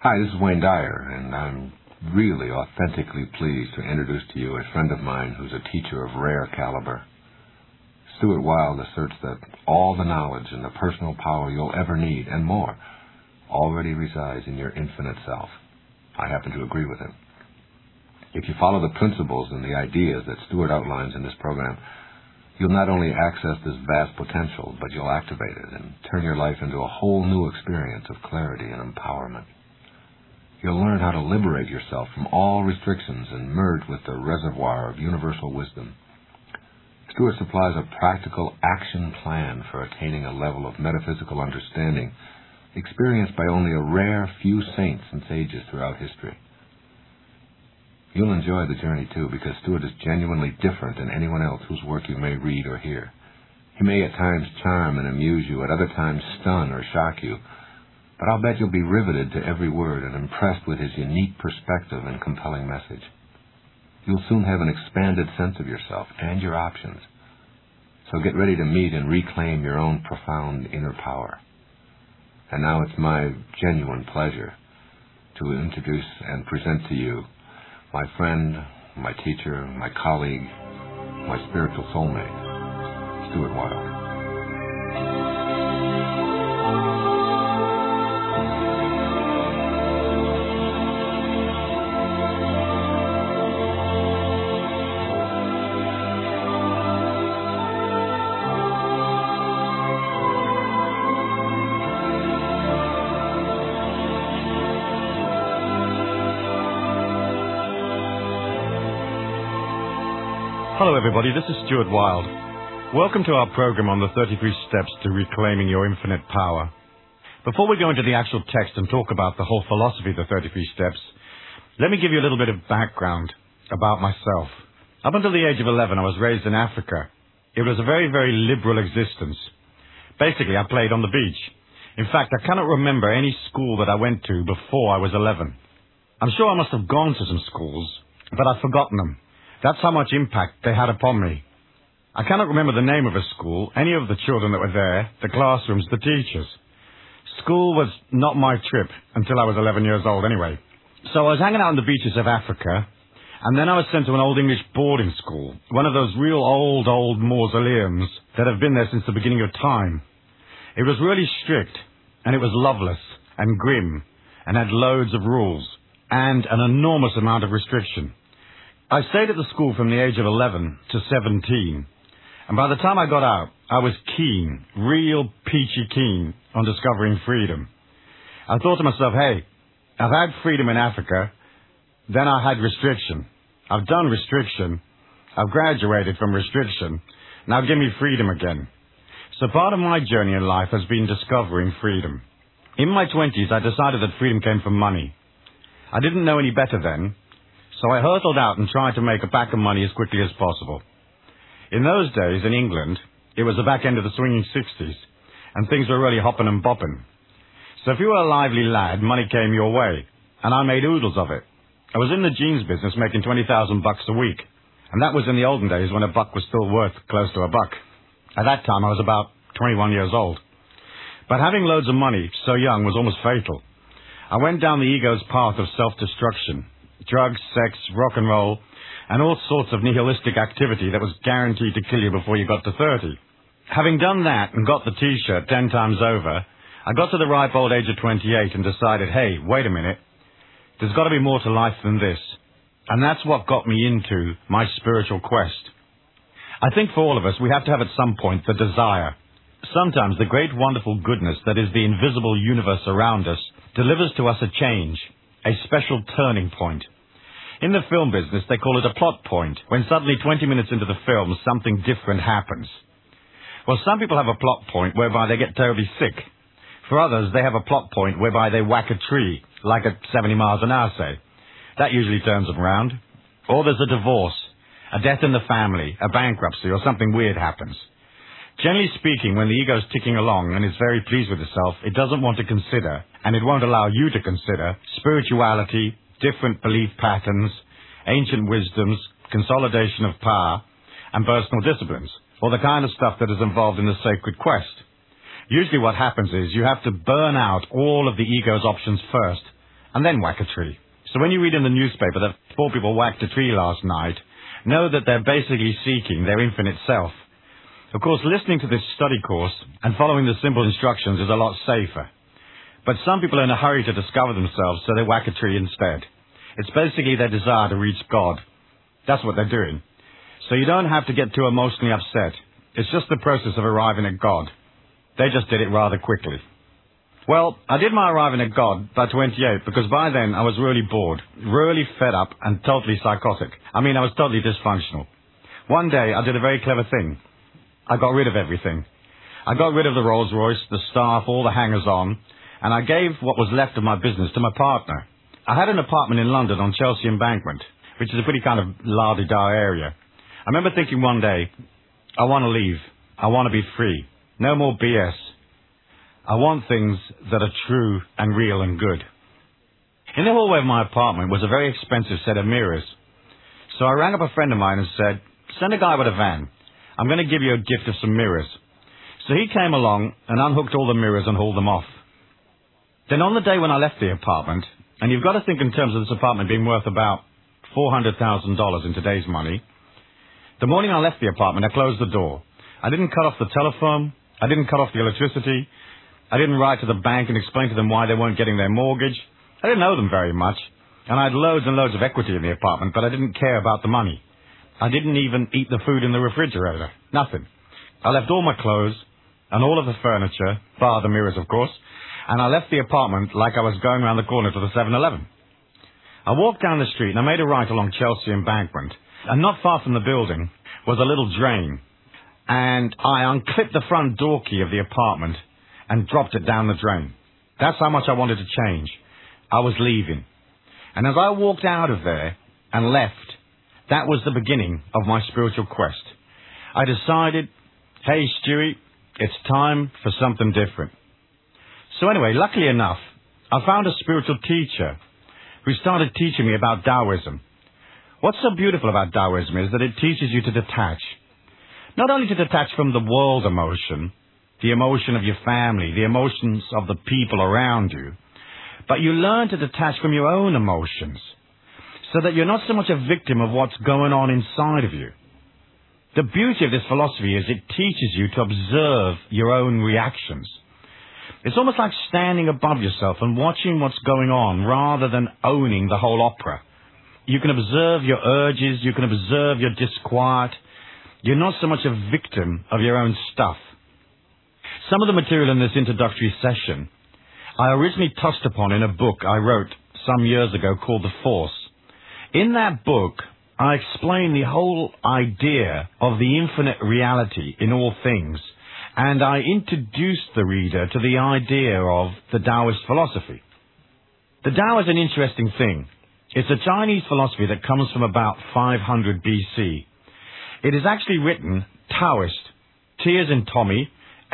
Hi, this is Wayne Dyer, and I'm really authentically pleased to introduce to you a friend of mine who's a teacher of rare caliber. Stuart Wilde asserts that all the knowledge and the personal power you'll ever need, and more, already resides in your infinite self. I happen to agree with him. If you follow the principles and the ideas that Stuart outlines in this program, you'll not only access this vast potential, but you'll activate it and turn your life into a whole new experience of clarity and empowerment. You'll learn how to liberate yourself from all restrictions and merge with the reservoir of universal wisdom. Stuart supplies a practical action plan for attaining a level of metaphysical understanding experienced by only a rare few saints and sages throughout history. You'll enjoy the journey, too, because Stuart is genuinely different than anyone else whose work you may read or hear. He may at times charm and amuse you, at other times stun or shock you, but I'll bet you'll be riveted to every word and impressed with his unique perspective and compelling message. You'll soon have an expanded sense of yourself and your options. So get ready to meet and reclaim your own profound inner power. And now it's my genuine pleasure to introduce and present to you my friend, my teacher, my colleague, my spiritual soulmate, Stuart Wilde. Hello everybody, this is Stuart Wilde. Welcome to our program on the 33 Steps to Reclaiming Your Infinite Power. Before we go into the actual text and talk about the whole philosophy of the 33 Steps, let me give you a little bit of background about myself. Up until the age of 11, I was raised in Africa. It was a very, very liberal existence. Basically, I played on the beach. In fact, I cannot remember any school that I went to before I was 11. I'm sure I must have gone to some schools, but I've forgotten them. That's how much impact they had upon me. I cannot remember the name of a school, any of the children that were there, the classrooms, the teachers. School was not my trip until I was 11 years old anyway. So I was hanging out on the beaches of Africa, and then I was sent to an old English boarding school, one of those real old mausoleums that have been there since the beginning of time. It was really strict, and it was loveless and grim, and had loads of rules, and an enormous amount of restriction. I stayed at the school from the age of 11 to 17, and by the time I got out, I was keen, real peachy keen, on discovering freedom. I thought to myself, hey, I've had freedom in Africa, then I had restriction. I've done restriction, I've graduated from restriction, now give me freedom again. So part of my journey in life has been discovering freedom. In my 20s, I decided that freedom came from money. I didn't know any better then, so I hurtled out and tried to make a pack of money as quickly as possible. In those days, in England, it was the back end of the swinging 60s, and things were really hopping and bopping. So if you were a lively lad, money came your way, and I made oodles of it. I was in the jeans business making $20,000 a week, and that was in the olden days when a buck was still worth close to a buck. At that time, I was about 21 years old. But having loads of money so young was almost fatal. I went down the ego's path of self-destruction. Drugs, sex, rock and roll, and all sorts of nihilistic activity that was guaranteed to kill you before you got to 30. Having done that and got the T-shirt 10 times over, I got to the ripe old age of 28 and decided, hey, wait a minute, there's got to be more to life than this. And that's what got me into my spiritual quest. I think for all of us, we have to have at some point the desire. Sometimes the great wonderful goodness that is the invisible universe around us delivers to us a change, a special turning point. In the film business, they call it a plot point, when suddenly 20 minutes into the film, something different happens. Well, some people have a plot point whereby they get terribly sick. For others, they have a plot point whereby they whack a tree, like at 70 miles an hour, say. That usually turns them around. Or there's a divorce, a death in the family, a bankruptcy, or something weird happens. Generally speaking, when the ego's ticking along and is very pleased with itself, it doesn't want to consider, and it won't allow you to consider, spirituality, different belief patterns, ancient wisdoms, consolidation of power, and personal disciplines, or the kind of stuff that is involved in the sacred quest. Usually what happens is you have to burn out all of the ego's options first, and then whack a tree. So when you read in the newspaper that 4 people whacked a tree last night, know that they're basically seeking their infinite self. Of course, listening to this study course and following the simple instructions is a lot safer. But some people are in a hurry to discover themselves, so they whack a tree instead. It's basically their desire to reach God. That's what they're doing. So you don't have to get too emotionally upset. It's just the process of arriving at God. They just did it rather quickly. Well, I did my arriving at God by 28 because by then I was really bored, really fed up and totally psychotic. I was totally dysfunctional. One day I did a very clever thing. I got rid of everything. I got rid of the Rolls Royce, the staff, all the hangers-on, and I gave what was left of my business to my partner. I had an apartment in London on Chelsea Embankment, which is a pretty kind of la-di-da area. I remember thinking one day, I want to leave. I want to be free. No more BS. I want things that are true and real and good. In the hallway of my apartment was a very expensive set of mirrors. So I rang up a friend of mine and said, send a guy with a van. I'm going to give you a gift of some mirrors. So he came along and unhooked all the mirrors and hauled them off. Then on the day when I left the apartment, and you've got to think in terms of this apartment being worth about $400,000 in today's money, the morning I left the apartment, I closed the door. I didn't cut off the telephone. I didn't cut off the electricity. I didn't write to the bank and explain to them why they weren't getting their mortgage. I didn't owe them very much, and I had loads and loads of equity in the apartment, but I didn't care about the money. I didn't even eat the food in the refrigerator. Nothing. I left all my clothes and all of the furniture, bar the mirrors, of course, and I left the apartment like I was going around the corner to the 7-Eleven. I walked down the street and I made a right along Chelsea Embankment, and not far from the building was a little drain, and I unclipped the front door key of the apartment and dropped it down the drain. That's how much I wanted to change. I was leaving. And as I walked out of there and left, that was the beginning of my spiritual quest. I decided, hey, Stewie, it's time for something different. So anyway, luckily enough, I found a spiritual teacher who started teaching me about Taoism. What's so beautiful about Taoism is that it teaches you to detach. Not only to detach from the world emotion, the emotion of your family, the emotions of the people around you, but you learn to detach from your own emotions so that you're not so much a victim of what's going on inside of you. The beauty of this philosophy is it teaches you to observe your own reactions. It's almost like standing above yourself and watching what's going on rather than owning the whole opera. You can observe your urges, you can observe your disquiet. You're not so much a victim of your own stuff. Some of the material in this introductory session I originally touched upon in a book I wrote some years ago called The Force. In that book, I explain the whole idea of the infinite reality in all things, and I introduced the reader to the idea of the Taoist philosophy. The Tao is an interesting thing. It's a Chinese philosophy that comes from about 500 BC. It is actually written Taoist, T as in Tommy,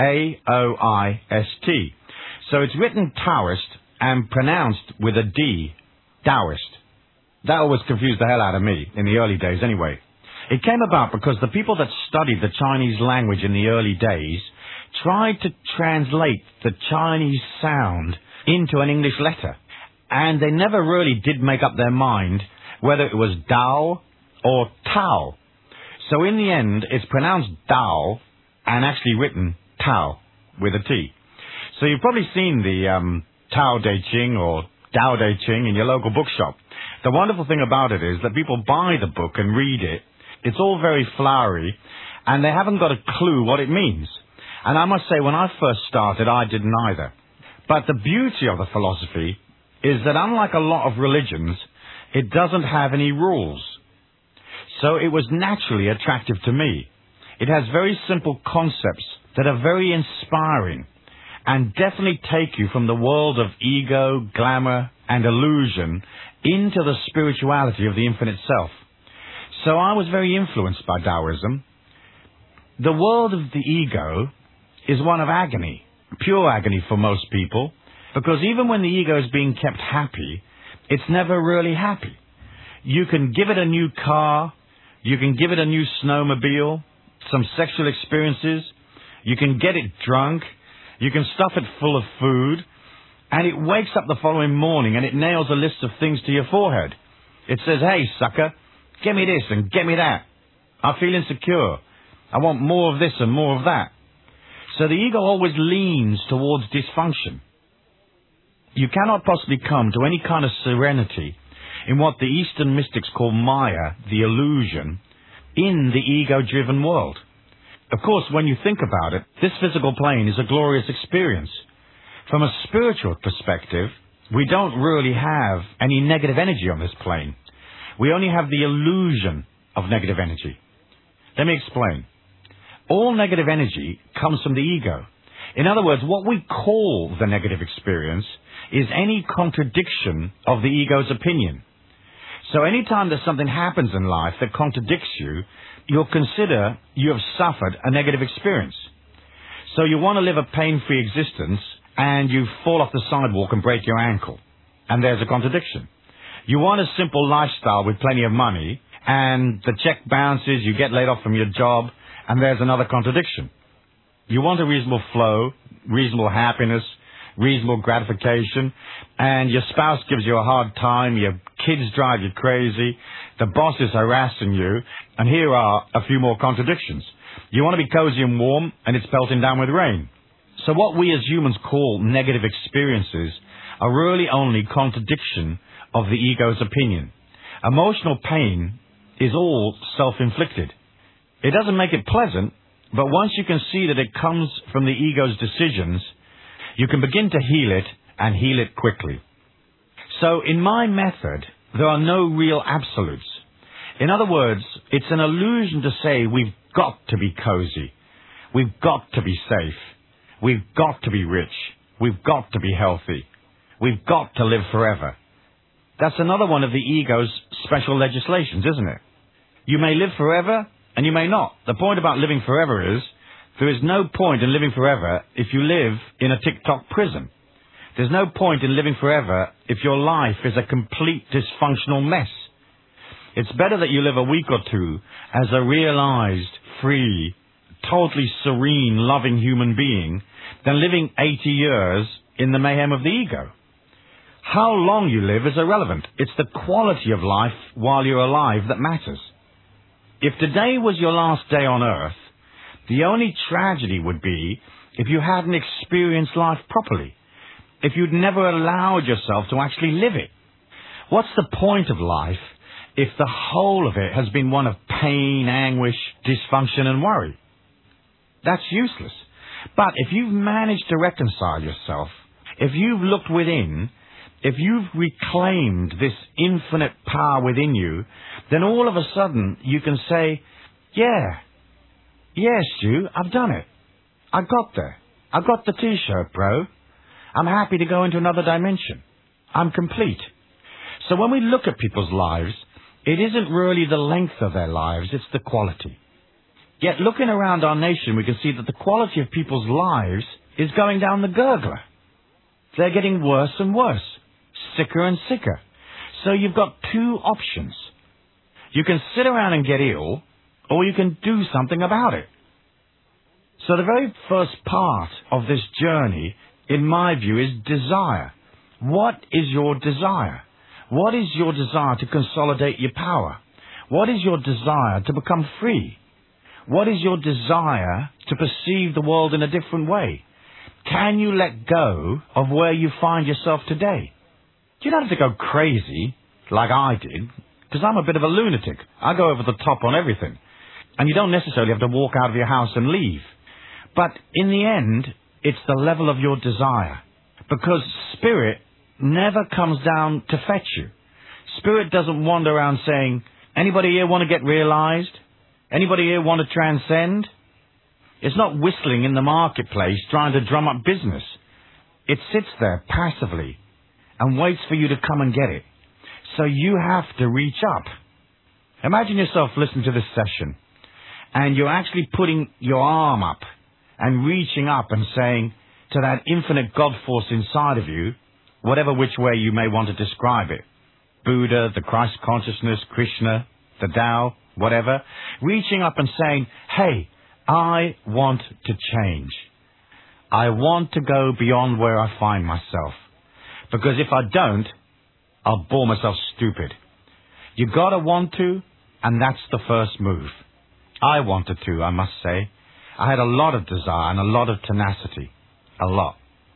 A-O-I-S-T. So it's written Taoist and pronounced with a D, Taoist. That always confused the hell out of me, in the early days anyway. It came about because the people that studied the Chinese language in the early days tried to translate the Chinese sound into an English letter. And they never really did make up their mind whether it was Dao or Tao. So in the end, it's pronounced Dao and actually written Tao with a T. So you've probably seen the Tao Te Ching or Tao Te Ching in your local bookshop. The wonderful thing about it is that people buy the book and read it. It's all very flowery, and they haven't got a clue what it means. And I must say, when I first started, I didn't either. But the beauty of the philosophy is that unlike a lot of religions, it doesn't have any rules. So it was naturally attractive to me. It has very simple concepts that are very inspiring and definitely take you from the world of ego, glamour, and illusion into the spirituality of the infinite self. So I was very influenced by Taoism. The world of the ego is one of agony, pure agony for most people, because even when the ego is being kept happy, it's never really happy. You can give it a new car, you can give it a new snowmobile, some sexual experiences, you can get it drunk, you can stuff it full of food, And it wakes up the following morning and it nails a list of things to your forehead. It says, hey, sucker, get me this and get me that. I feel insecure. I want more of this and more of that. So the ego always leans towards dysfunction. You cannot possibly come to any kind of serenity in what the Eastern mystics call Maya, the illusion, in the ego-driven world. Of course, when you think about it, this physical plane is a glorious experience. From a spiritual perspective, we don't really have any negative energy on this plane. We only have the illusion of negative energy. Let me explain. All negative energy comes from the ego. In other words, what we call the negative experience is any contradiction of the ego's opinion. So anytime that something happens in life that contradicts you, you'll consider you have suffered a negative experience. So you want to live a pain-free existence, and you fall off the sidewalk and break your ankle. And there's a contradiction. You want a simple lifestyle with plenty of money, and the check bounces, you get laid off from your job, and there's another contradiction. You want a reasonable flow, reasonable happiness, reasonable gratification, and your spouse gives you a hard time, your kids drive you crazy, the boss is harassing you, and here are a few more contradictions. You want to be cozy and warm, and it's pelting down with rain. So what we as humans call negative experiences are really only contradiction of the ego's opinion. Emotional pain is all self-inflicted. It doesn't make it pleasant, but once you can see that it comes from the ego's decisions, you can begin to heal it, and heal it quickly. So in my method, there are no real absolutes. In other words, it's an illusion to say we've got to be cozy, we've got to be safe, we've got to be rich, we've got to be healthy, we've got to live forever. That's another one of the ego's special legislations, isn't it? You may live forever, and you may not. The point about living forever is, there is no point in living forever if you live in a tick-tock prison. There's no point in living forever if your life is a complete dysfunctional mess. It's better that you live a week or two as a realized, free, totally serene, loving human being than living 80 years in the mayhem of the ego. How long you live is irrelevant. It's the quality of life while you're alive that matters. If today was your last day on earth, the only tragedy would be if you hadn't experienced life properly, if you'd never allowed yourself to actually live it. What's the point of life if the whole of it has been one of pain, anguish, dysfunction and worry? That's useless. But if you've managed to reconcile yourself, if you've looked within, if you've reclaimed this infinite power within you, then all of a sudden you can say, yes, Stu, I've done it. I got there. I got the t-shirt, bro. I'm happy to go into another dimension. I'm complete. So when we look at people's lives, it isn't really the length of their lives, it's the quality. Yet looking around our nation, we can see that the quality of people's lives is going down the gurgler. They're getting worse and worse, sicker and sicker. So you've got two options. You can sit around and get ill, or you can do something about it. So the very first part of this journey, in my view, is desire. What is your desire? What is your desire to consolidate your power? What is your desire to become free? What is your desire to perceive the world in a different way? Can you let go of where you find yourself today? You don't have to go crazy like I did, because I'm a bit of a lunatic. I go over the top on everything. And you don't necessarily have to walk out of your house and leave. But in the end, it's the level of your desire. Because spirit never comes down to fetch you. Spirit doesn't wander around saying, anybody here want to get realized? Anybody here want to transcend? It's not whistling in the marketplace trying to drum up business. It sits there passively and waits for you to come and get it. So you have to reach up. Imagine yourself listening to this session, and you're actually putting your arm up and reaching up and saying to that infinite God force inside of you, whatever which way you may want to describe it, Buddha, the Christ consciousness, Krishna, the Tao, whatever, reaching up and saying, hey, I want to change. I want to go beyond where I find myself. Because if I don't, I'll bore myself stupid. You gotta want to, and that's the first move. I wanted to, I must say. I had a lot of desire and a lot of tenacity. A lot.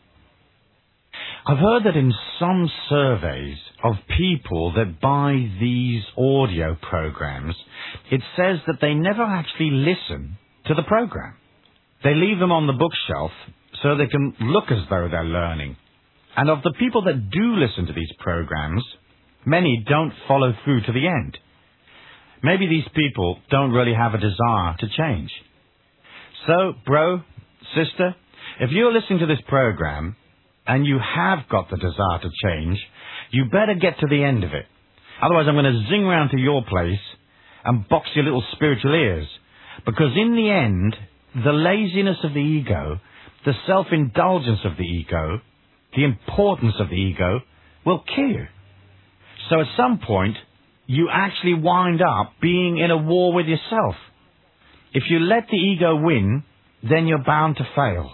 I've heard that in some surveys of people that buy these audio programs, it says that they never actually listen to the program. They leave them on the bookshelf so they can look as though they're learning. And of the people that do listen to these programs, many don't follow through to the end. Maybe these people don't really have a desire to change. So, bro, sister, if you're listening to this program and you have got the desire to change, you better get to the end of it. Otherwise, I'm going to zing round to your place and box your little spiritual ears. Because in the end, the laziness of the ego, the self-indulgence of the ego, the importance of the ego will kill you. So at some point, you actually wind up being in a war with yourself. If you let the ego win, then you're bound to fail.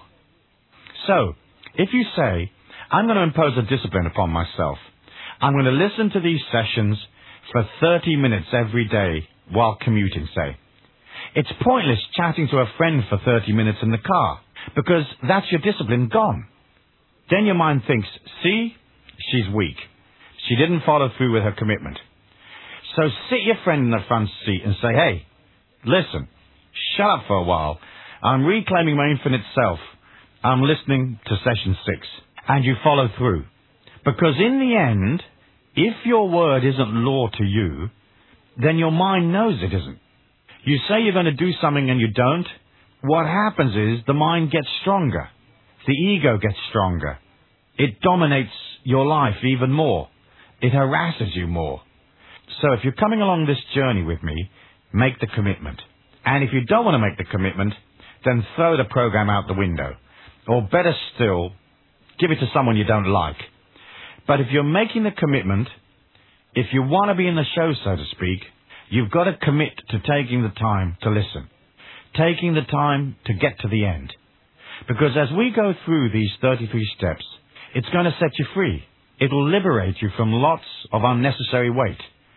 So, if you say, I'm going to impose a discipline upon myself, I'm going to listen to these sessions for 30 minutes every day while commuting, say. It's pointless chatting to a friend for 30 minutes in the car, because that's your discipline gone. Then your mind thinks, see, she's weak. She didn't follow through with her commitment. So sit your friend in the front seat and say, hey, listen, shut up for a while. I'm reclaiming my infinite self. I'm listening to session 6. And you follow through. Because in the end, if your word isn't law to you, then your mind knows it isn't. You say you're going to do something and you don't. What happens is the mind gets stronger. The ego gets stronger. It dominates your life even more. It harasses you more. So if you're coming along this journey with me, make the commitment. And if you don't want to make the commitment, then throw the program out the window. Or better still, give it to someone you don't like. But if you're making the commitment, if you want to be in the show, so to speak, you've got to commit to taking the time to listen. Taking the time to get to the end. Because as we go through these 33 steps, it's going to set you free. It'll liberate you from lots of unnecessary weight.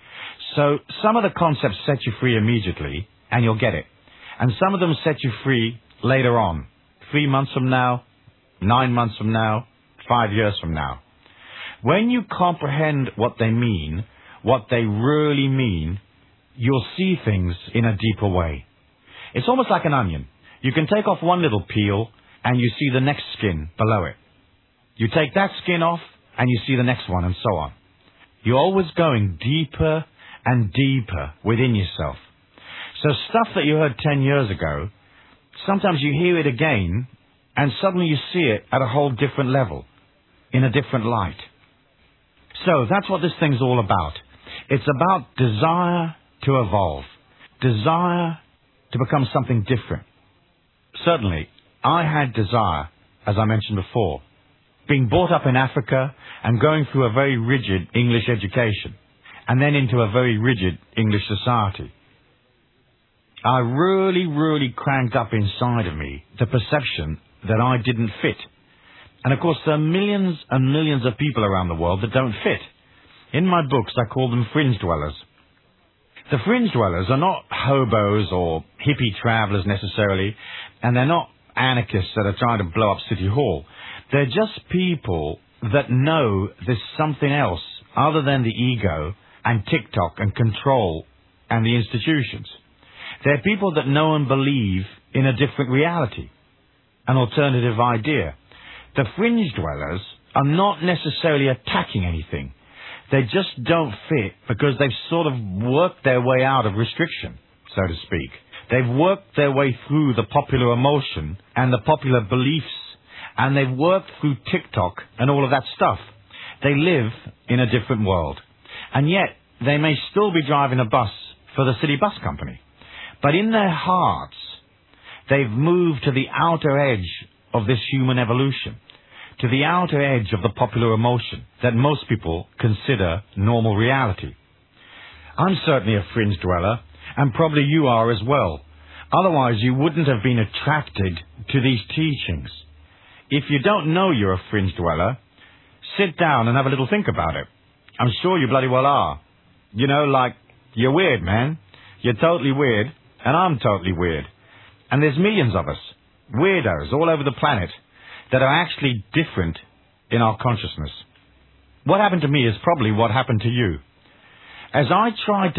So some of the concepts set you free immediately, and you'll get it. And some of them set you free later on. 3 months from now, 9 months from now, 5 years from now. When you comprehend what they mean, what they really mean, you'll see things in a deeper way. It's almost like an onion. You can take off one little peel, and you see the next skin below it. You take that skin off, and you see the next one, and so on. You're always going deeper and deeper within yourself. So stuff that you heard 10 years ago, sometimes you hear it again, and suddenly you see it at a whole different level, in a different light. So that's what this thing's all about. It's about desire to evolve, desire to become something different. Certainly, I had desire, as I mentioned before, being brought up in Africa and going through a very rigid English education, and then into a very rigid English society. I really cranked up inside of me the perception that I didn't fit. And of course, there are millions and millions of people around the world that don't fit. In my books, I call them fringe dwellers. The fringe dwellers are not hobos or hippie travelers necessarily, and they're not anarchists that are trying to blow up City Hall. They're just people that know there's something else other than the ego and TikTok and control and the institutions. They're people that know and believe in a different reality, an alternative idea. The fringe dwellers are not necessarily attacking anything. They just don't fit because they've sort of worked their way out of restriction, so to speak. They've worked their way through the popular emotion and the popular beliefs, and they've worked through TikTok and all of that stuff. They live in a different world. And yet, they may still be driving a bus for the city bus company. But in their hearts, they've moved to the outer edge of this human evolution, to the outer edge of the popular emotion that most people consider normal reality. I'm certainly a fringe dweller, and probably you are as well. Otherwise, you wouldn't have been attracted to these teachings. If you don't know you're a fringe dweller, Sit down and have a little think about it. I'm sure you bloody well are. You know, like, you're weird, man. You're totally weird, and I'm totally weird. And there's millions of us, weirdos all over the planet, that are actually different in our consciousness. What happened to me is probably what happened to you. As I tried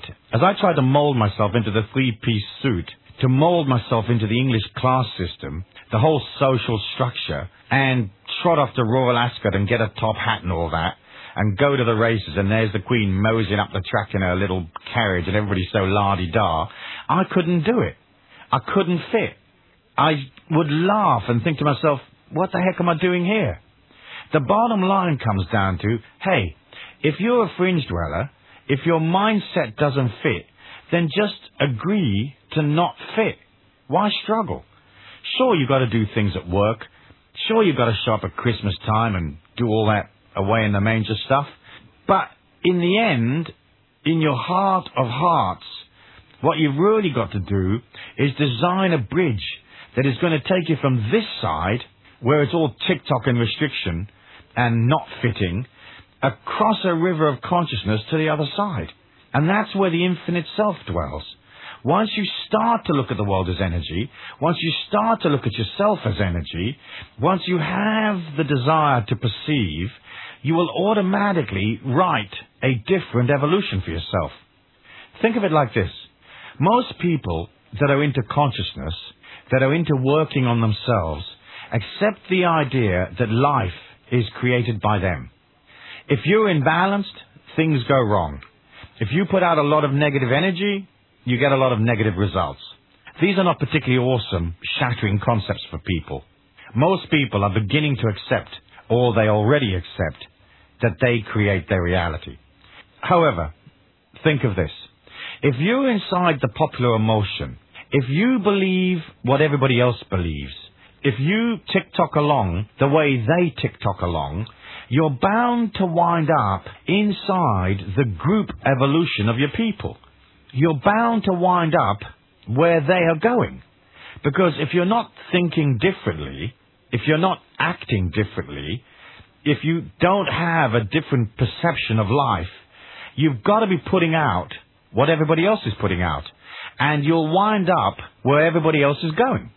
to mold myself into the three-piece suit, to mold myself into the English class system, the whole social structure, and trot off to Royal Ascot and get a top hat and all that, and go to the races, and there's the Queen moseying up the track in her little carriage, and everybody's so la-di-da, I couldn't do it. I couldn't fit. I would laugh and think to myself, what the heck am I doing here? The bottom line comes down to, hey, if you're a fringe dweller, if your mindset doesn't fit, then just agree to not fit. Why struggle? Sure, you've got to do things at work. Sure, you've got to show up at Christmas time and do all that away in the manger stuff. But in the end, in your heart of hearts, what you've really got to do is design a bridge that is going to take you from this side, where it's all tick-tock and restriction and not fitting, across a river of consciousness to the other side. And that's where the infinite self dwells. Once you start to look at the world as energy, once you start to look at yourself as energy, once you have the desire to perceive, you will automatically write a different evolution for yourself. Think of it like this. Most people that are into consciousness, that are into working on themselves, accept the idea that life is created by them. If you're imbalanced, things go wrong. If you put out a lot of negative energy, you get a lot of negative results. These are not particularly awesome, shattering concepts for people. Most people are beginning to accept, or they already accept, that they create their reality. However, think of this. If you're inside the popular emotion, if you believe what everybody else believes, if you tick-tock along the way they tick-tock along, you're bound to wind up inside the group evolution of your people. You're bound to wind up where they are going. Because if you're not thinking differently, if you're not acting differently, if you don't have a different perception of life, you've got to be putting out what everybody else is putting out. And you'll wind up where everybody else is going.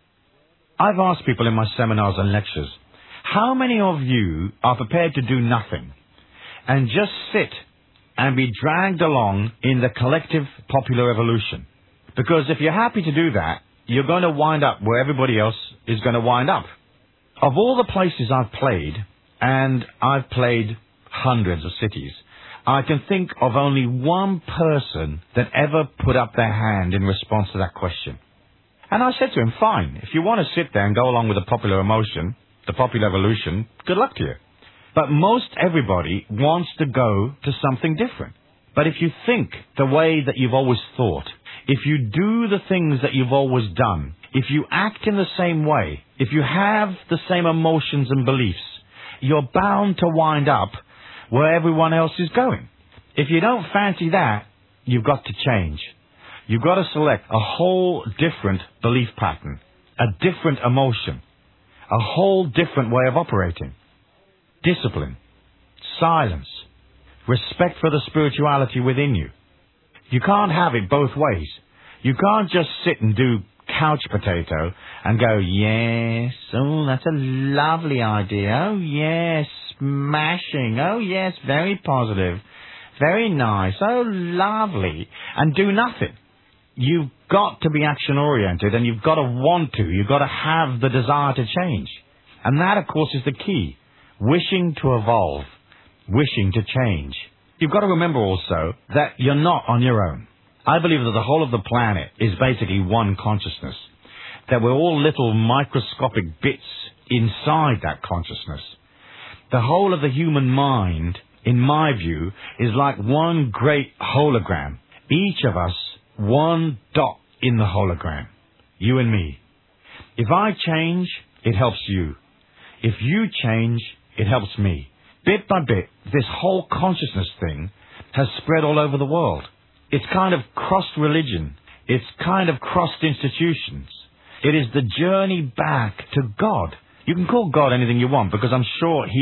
I've asked people in my seminars and lectures, how many of you are prepared to do nothing and just sit and be dragged along in the collective popular evolution? Because if you're happy to do that, you're going to wind up where everybody else is going to wind up. Of all the places I've played, and I've played hundreds of cities, I can think of only one person that ever put up their hand in response to that question. And I said to him, fine, if you want to sit there and go along with the popular emotion, the popular evolution, good luck to you. But most everybody wants to go to something different. But if you think the way that you've always thought, if you do the things that you've always done, if you act in the same way, if you have the same emotions and beliefs, you're bound to wind up where everyone else is going. If you don't fancy that, you've got to change. You've got to select a whole different belief pattern, a different emotion, a whole different way of operating. Discipline, silence, respect for the spirituality within you. You can't have it both ways. You can't just sit and do couch potato and go, yes, oh, that's a lovely idea. Oh, yes, smashing. Oh, yes, very positive. Very nice. Oh, lovely. And do nothing. You've got to be action-oriented, and you've got to want to. You've got to have the desire to change. And that, of course, is the key. Wishing to evolve. Wishing to change. You've got to remember also that you're not on your own. I believe that the whole of the planet is basically one consciousness. That we're all little microscopic bits inside that consciousness. The whole of the human mind, in my view, is like one great hologram. Each of us, one dot in the hologram. You and me. If I change, it helps you. If you change, it helps me. Bit by bit, this whole consciousness thing has spread all over the world. It's kind of crossed religion. It's kind of crossed institutions. It is the journey back to God. You can call God anything you want, because I'm sure He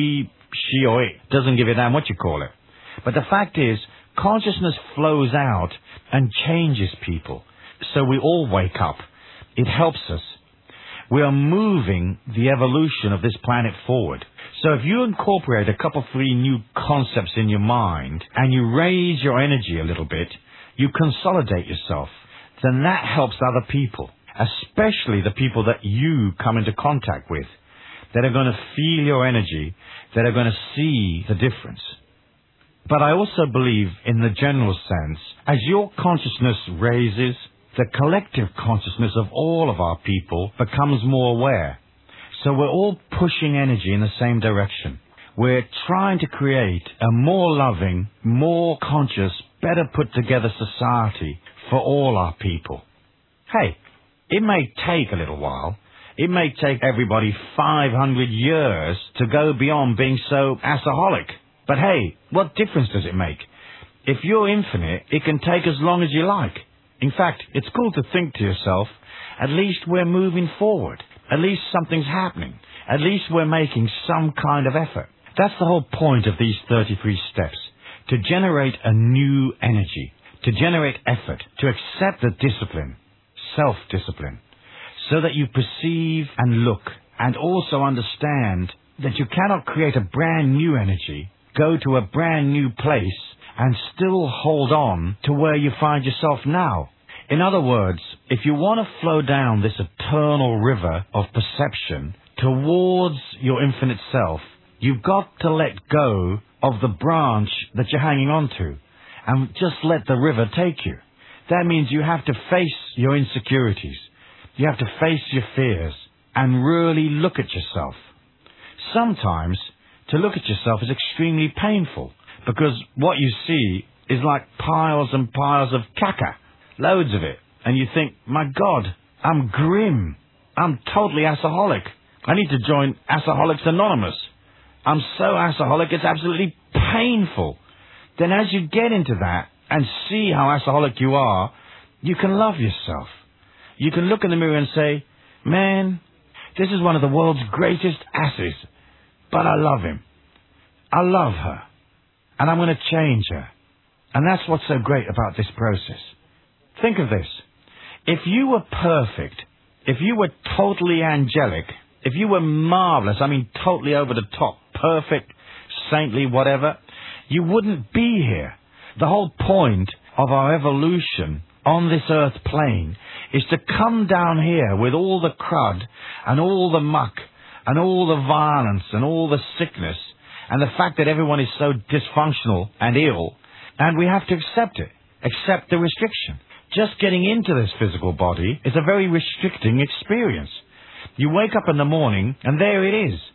she or it doesn't give a damn what you call it. But the fact is, consciousness flows out and changes people. So we all wake up. It helps us. We are moving the evolution of this planet forward. So if you incorporate a couple, 3 new concepts in your mind, and you raise your energy a little bit, you consolidate yourself, then that helps other people, especially the people that you come into contact with, that are going to feel your energy, that are going to see the difference. But I also believe, in the general sense, as your consciousness raises, the collective consciousness of all of our people becomes more aware. So we're all pushing energy in the same direction. We're trying to create a more loving, more conscious, better put together society for all our people. Hey, it may take a little while. It may take everybody 500 years to go beyond being so asaholic. But hey, what difference does it make? If you're infinite, it can take as long as you like. In fact, it's cool to think to yourself, at least we're moving forward. At least something's happening. At least we're making some kind of effort. That's the whole point of these 33 steps. To generate a new energy. To generate effort. To accept the discipline. Self-discipline. So that you perceive and look and also understand that you cannot create a brand new energy, go to a brand new place and still hold on to where you find yourself now. In other words, if you want to flow down this eternal river of perception towards your infinite self, you've got to let go of the branch that you're hanging on to and just let the river take you. That means you have to face your insecurities. You have to face your fears and really look at yourself. Sometimes to look at yourself is extremely painful because what you see is like piles and piles of caca, loads of it. And you think, my God, I'm grim. I'm totally asaholic. I need to join Asaholics Anonymous. I'm so asaholic, it's absolutely painful. Then as you get into that and see how asaholic you are, you can love yourself. You can look in the mirror and say, man, this is one of the world's greatest asses, but I love him. I love her. And I'm going to change her. And that's what's so great about this process. Think of this. If you were perfect, if you were totally angelic, if you were marvelous, I mean totally over the top, perfect, saintly, whatever, you wouldn't be here. The whole point of our evolution on this earth plane is to come down here with all the crud and all the muck and all the violence and all the sickness and the fact that everyone is so dysfunctional and ill, and we have to accept it, accept the restriction. Just getting into this physical body is a very restricting experience. You wake up in the morning and there it is,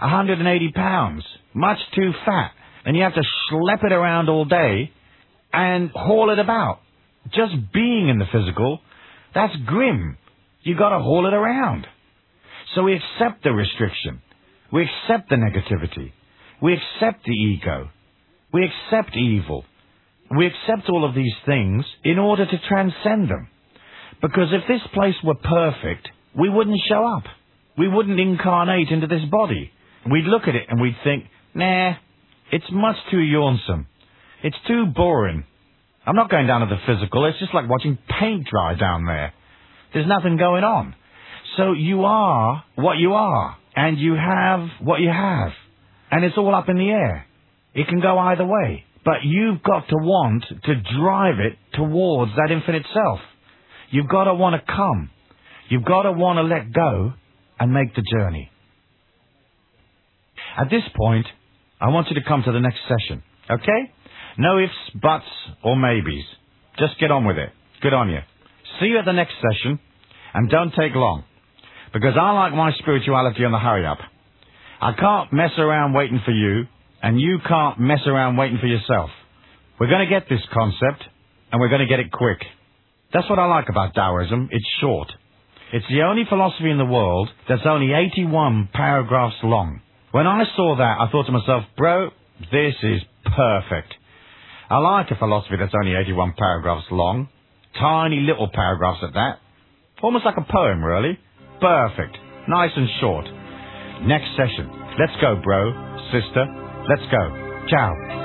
180 pounds, much too fat, and you have to schlep it around all day and haul it about. Just being in the physical, that's grim. You got to haul it around. So we accept the restriction. We accept the negativity. We accept the ego. We accept evil. We accept all of these things in order to transcend them. Because if this place were perfect, we wouldn't show up. We wouldn't incarnate into this body. We'd look at it and we'd think, nah, it's much too yawnsome. It's too boring. I'm not going down to the physical. It's just like watching paint dry down there. There's nothing going on. So you are what you are, and you have what you have. And it's all up in the air. It can go either way. But you've got to want to drive it towards that infinite self. You've got to want to come. You've got to want to let go and make the journey. At this point, I want you to come to the next session. Okay? No ifs, buts, or maybes. Just get on with it. Good on you. See you at the next session, and don't take long. Because I like my spirituality on the hurry up. I can't mess around waiting for you, and you can't mess around waiting for yourself. We're going to get this concept, and we're going to get it quick. That's what I like about Taoism. It's short. It's the only philosophy in the world that's only 81 paragraphs long. When I saw that, I thought to myself, bro, this is perfect. I like a philosophy that's only 81 paragraphs long. Tiny little paragraphs at that. Almost like a poem, really. Perfect. Nice and short. Next session. Let's go, bro, sister. Let's go. Ciao.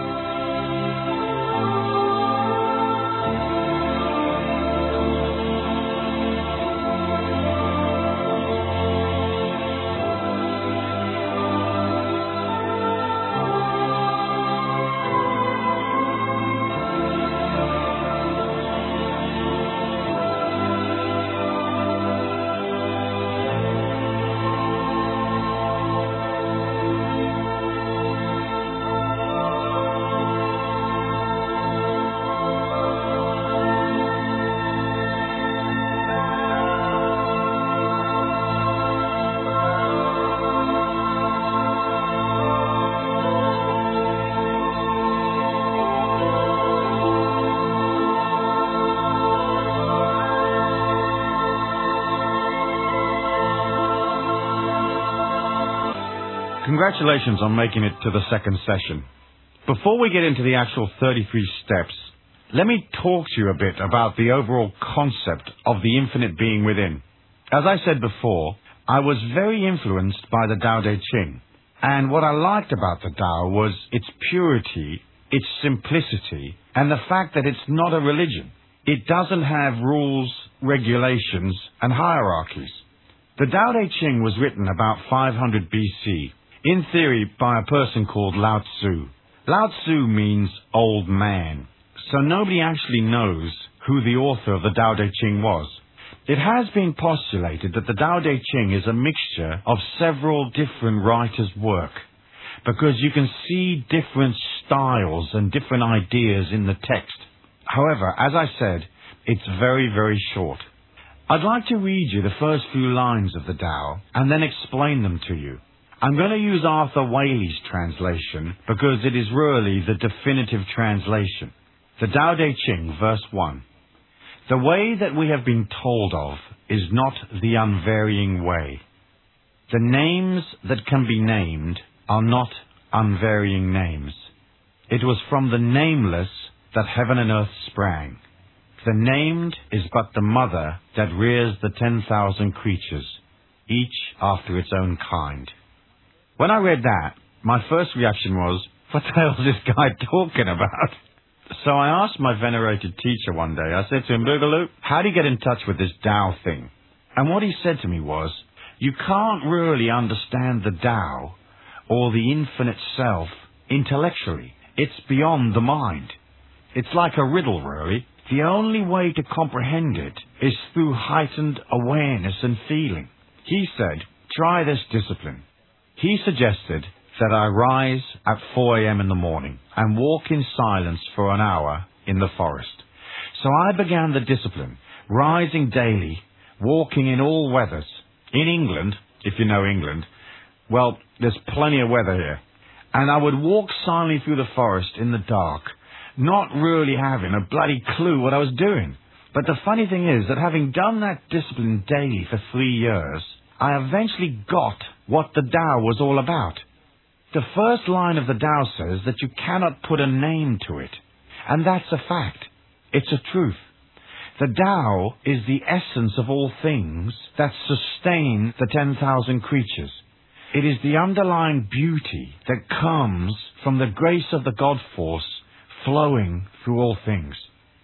Congratulations on making it to the second session. Before we get into the actual 33 steps, let me talk to you a bit about the overall concept of the infinite being within. As I said before, I was very influenced by the Tao Te Ching, and what I liked about the Tao was its purity, its simplicity, and the fact that it's not a religion. It doesn't have rules, regulations, and hierarchies. The Tao Te Ching was written about 500 BC, in theory by a person called Lao Tzu. Lao Tzu means old man, so nobody actually knows who the author of the Tao Te Ching was. It has been postulated that the Tao Te Ching is a mixture of several different writers' work, because you can see different styles and different ideas in the text. However, as I said, it's very, very short. I'd like to read you the first few lines of the Tao and then explain them to you. I'm going to use Arthur Waley's translation because it is really the definitive translation. The Tao Te Ching, verse 1. The way that we have been told of is not the unvarying way. The names that can be named are not unvarying names. It was from the nameless that heaven and earth sprang. The named is but the mother that rears the 10,000 creatures, each after its own kind. When I read that, my first reaction was, what the hell is this guy talking about? So I asked my venerated teacher one day, I said to him, Boogaloo, how do you get in touch with this Tao thing? And what he said to me was, you can't really understand the Tao or the infinite self intellectually. It's beyond the mind. It's like a riddle, really. The only way to comprehend it is through heightened awareness and feeling. He said, try this discipline. He suggested that I rise at 4 a.m. in the morning and walk in silence for an hour in the forest. So I began the discipline, rising daily, walking in all weathers. In England, if you know England, well, there's plenty of weather here. And I would walk silently through the forest in the dark, not really having a bloody clue what I was doing. But the funny thing is that having done that discipline daily for 3 years, I eventually got what the Tao was all about. The first line of the Tao says that you cannot put a name to it. And that's a fact. It's a truth. The Tao is the essence of all things that sustain the 10,000 creatures. It is the underlying beauty that comes from the grace of the God force flowing through all things.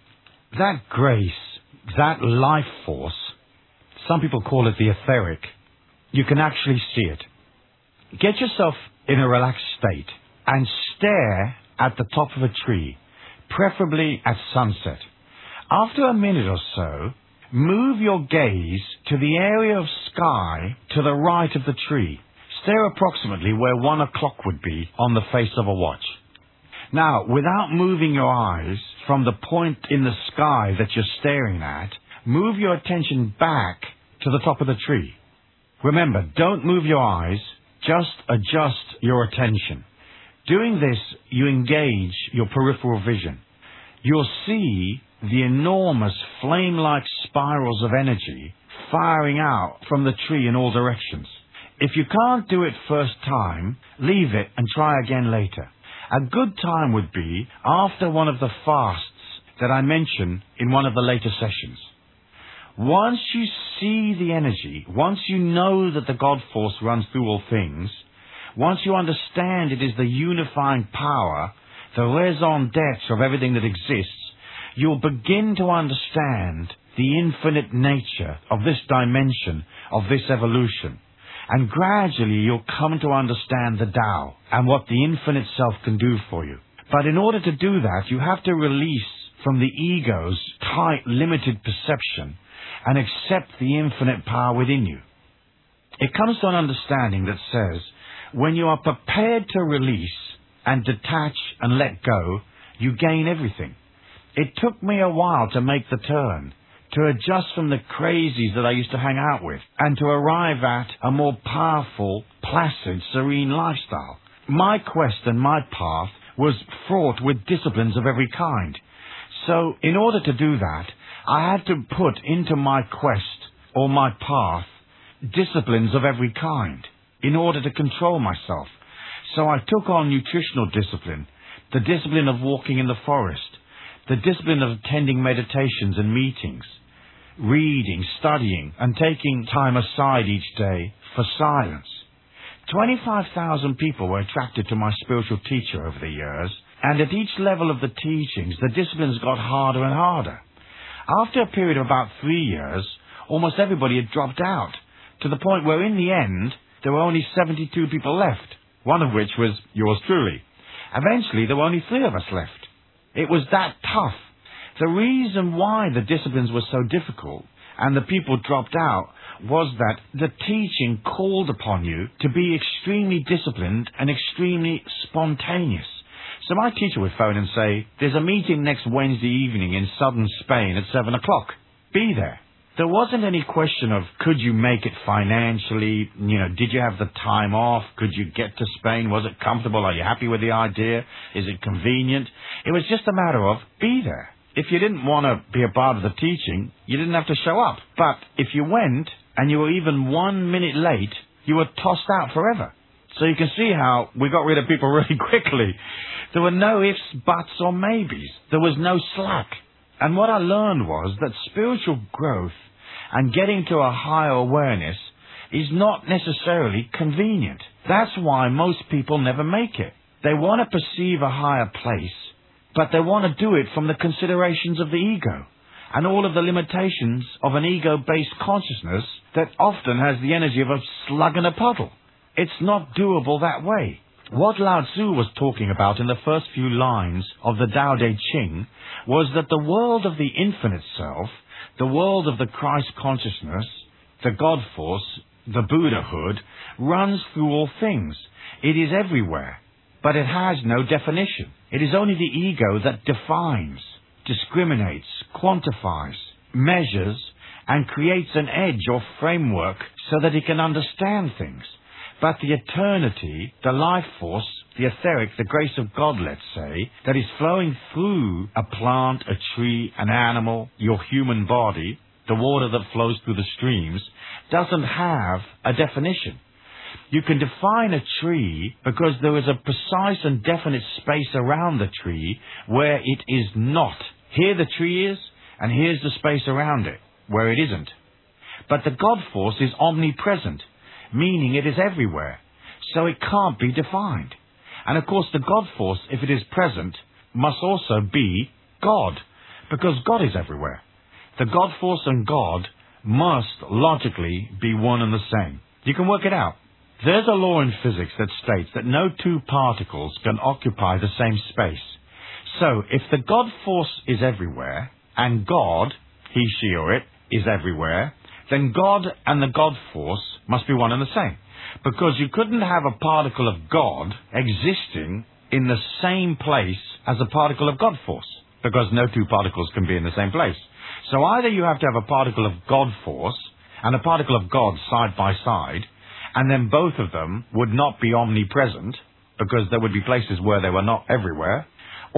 That grace, that life force, some people call it the etheric, you can actually see it. Get yourself in a relaxed state and stare at the top of a tree, preferably at sunset. After a minute or so, move your gaze to the area of sky to the right of the tree. Stare approximately where 1 o'clock would be on the face of a watch. Now, without moving your eyes from the point in the sky that you're staring at, move your attention back to the top of the tree. Remember, don't move your eyes, just adjust your attention. Doing this, you engage your peripheral vision. You'll see the enormous flame-like spirals of energy firing out from the tree in all directions. If you can't do it first time, leave it and try again later. A good time would be after one of the fasts that I mentioned in one of the later sessions. Once you see the energy, once you know that the God force runs through all things, Once you understand it is the unifying power, the raison d'etre of everything that exists, you'll begin to understand the infinite nature of this dimension, of this evolution. And gradually you'll come to understand the Tao and what the infinite self can do for you. But in order to do that, you have to release from the ego's tight, limited perception and accept the infinite power within you. It comes to an understanding that says, when you are prepared to release and detach and let go, you gain everything. It took me a while to make the turn, to adjust from the crazies that I used to hang out with, and to arrive at a more powerful, placid, serene lifestyle. My quest and my path was fraught with disciplines of every kind. So, in order to do that, I had to put into my quest, or my path, disciplines of every kind, in order to control myself. So I took on nutritional discipline, the discipline of walking in the forest, the discipline of attending meditations and meetings, reading, studying, and taking time aside each day for silence. 25,000 people were attracted to my spiritual teacher over the years, and at each level of the teachings, the disciplines got harder and harder. After a period of about 3 years, almost everybody had dropped out, to the point where in the end, there were only 72 people left, one of which was yours truly. Eventually, there were only 3 of us left. It was that tough. The reason why the disciplines were so difficult and the people dropped out was that the teaching called upon you to be extremely disciplined and extremely spontaneous. So my teacher would phone and say, there's a meeting next Wednesday evening in southern Spain at 7 o'clock. Be there. There wasn't any question of could you make it financially, did you have the time off, could you get to Spain, was it comfortable, are you happy with the idea, is it convenient? It was just a matter of be there. If you didn't want to be a part of the teaching, you didn't have to show up. But if you went and you were even 1 minute late, you were tossed out forever. So you can see how we got rid of people really quickly. There were no ifs, buts, or maybes. There was no slack. And what I learned was that spiritual growth and getting to a higher awareness is not necessarily convenient. That's why most people never make it. They want to perceive a higher place, but they want to do it from the considerations of the ego and all of the limitations of an ego-based consciousness that often has the energy of a slug in a puddle. It's not doable that way. What Lao Tzu was talking about in the first few lines of the Tao Te Ching was that the world of the infinite self, the world of the Christ consciousness, the God force, the Buddhahood, runs through all things. It is everywhere, but it has no definition. It is only the ego that defines, discriminates, quantifies, measures, and creates an edge or framework so that it can understand things. But the eternity, the life force, the etheric, the grace of God, let's say, that is flowing through a plant, a tree, an animal, your human body, the water that flows through the streams, doesn't have a definition. You can define a tree because there is a precise and definite space around the tree where it is not. Here the tree is, and here's the space around it, where it isn't. But the God force is omnipresent, meaning it is everywhere, so it can't be defined. And of course the God force, if it is present, must also be God, because God is everywhere. The God force and God must logically be one and the same. You can work it out. There's a law in physics that states that no two particles can occupy the same space. So if the God force is everywhere, and God, he, she, or it, is everywhere, then God and the God force must be one and the same. Because you couldn't have a particle of God existing in the same place as a particle of God force, because no two particles can be in the same place. So either you have to have a particle of God force and a particle of God side by side, and then both of them would not be omnipresent, because there would be places where they were not everywhere,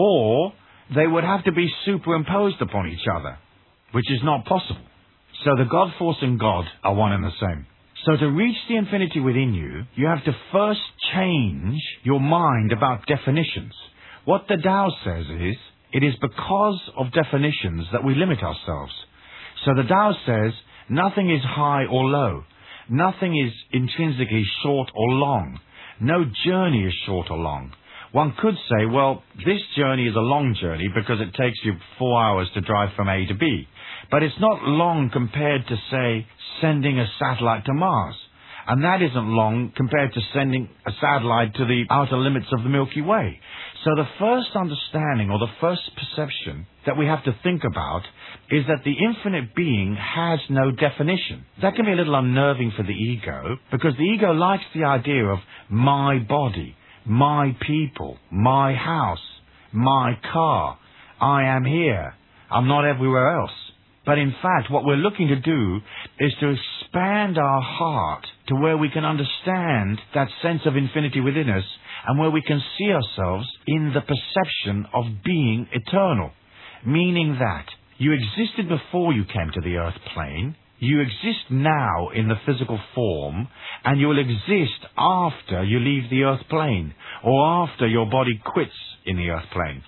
or they would have to be superimposed upon each other, which is not possible. So the God force and God are one and the same. So to reach the infinity within you, you have to first change your mind about definitions. What the Tao says is, it is because of definitions that we limit ourselves. So the Tao says, nothing is high or low. Nothing is intrinsically short or long. No journey is short or long. One could say, well, this journey is a long journey because it takes you 4 hours to drive from A to B. But it's not long compared to, say, sending a satellite to Mars. And that isn't long compared to sending a satellite to the outer limits of the Milky Way. So the first understanding or the first perception that we have to think about is that the infinite being has no definition. That can be a little unnerving for the ego because the ego likes the idea of my body, my people, my house, my car. I am here. I'm not everywhere else. But in fact, what we're looking to do is to expand our heart to where we can understand that sense of infinity within us and where we can see ourselves in the perception of being eternal. Meaning that you existed before you came to the earth plane, you exist now in the physical form, and you will exist after you leave the earth plane or after your body quits in the earth plane.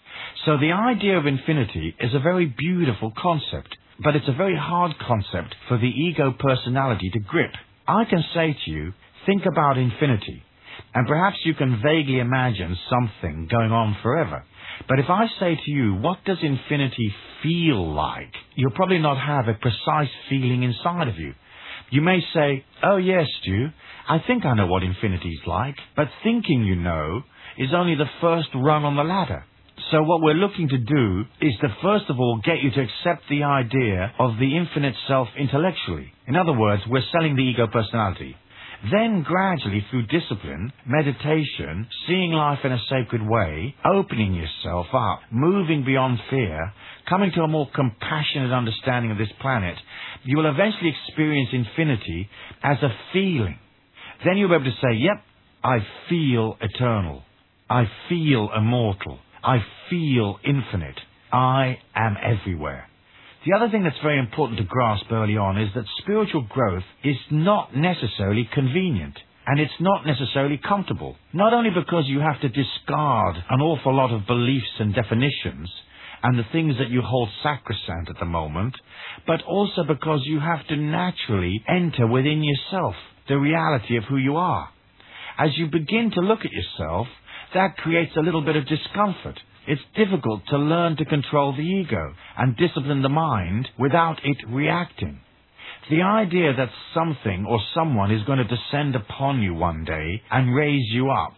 So the idea of infinity is a very beautiful concept, but it's a very hard concept for the ego personality to grip. I can say to you, think about infinity, and perhaps you can vaguely imagine something going on forever. But if I say to you, what does infinity feel like? You'll probably not have a precise feeling inside of you. You may say, oh yes, Stu, I think I know what infinity's like, but thinking you know is only the first rung on the ladder. So what we're looking to do is to first of all get you to accept the idea of the infinite self intellectually. In other words, we're selling the ego personality. Then gradually through discipline, meditation, seeing life in a sacred way, opening yourself up, moving beyond fear, coming to a more compassionate understanding of this planet, you will eventually experience infinity as a feeling. Then you'll be able to say, yep, I feel eternal. I feel immortal. I feel infinite. I am everywhere. The other thing that's very important to grasp early on is that spiritual growth is not necessarily convenient, and it's not necessarily comfortable. Not only because you have to discard an awful lot of beliefs and definitions and the things that you hold sacrosanct at the moment, but also because you have to naturally enter within yourself the reality of who you are. As you begin to look at yourself, that creates a little bit of discomfort. It's difficult to learn to control the ego and discipline the mind without it reacting. The idea that something or someone is going to descend upon you one day and raise you up,